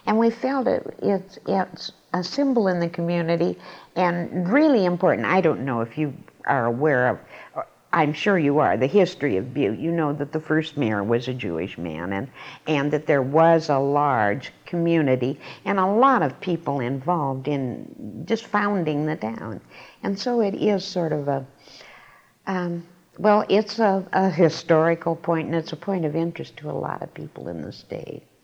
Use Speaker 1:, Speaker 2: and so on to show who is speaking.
Speaker 1: And we felt it's a symbol in the community and really important. I don't know if you are aware of, I'm sure you are, the history of Butte. You know that the first mayor was a Jewish man, and that there was a large community and a lot of people involved in just founding the town. And so it is sort of well, it's a historical point, and it's a point of interest to a lot of people in the state.